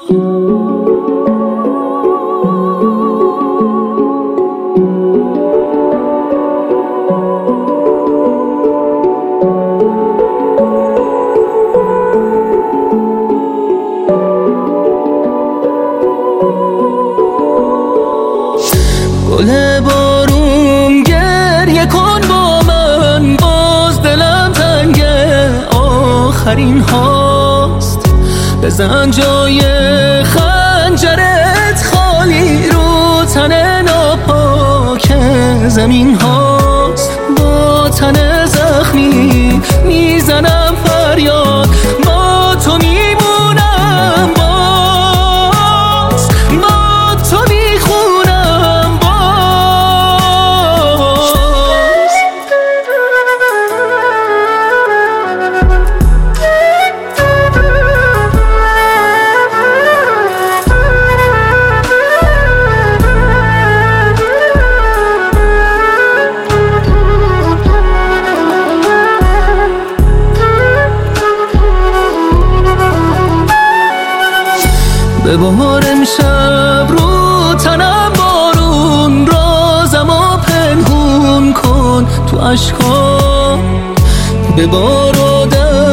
گل بارون گریه کن با من، باز دلم تنگه آخرین هاست. بزن جای خنجرت خالی رو تن ناپاک زمین هاست. با تن زخمی میزنم فریاد، با تو میمونم، باز با تو میخونم به بهار امشب رو تنم بارون، رازمو پنهون کن تو اشکام. به بار و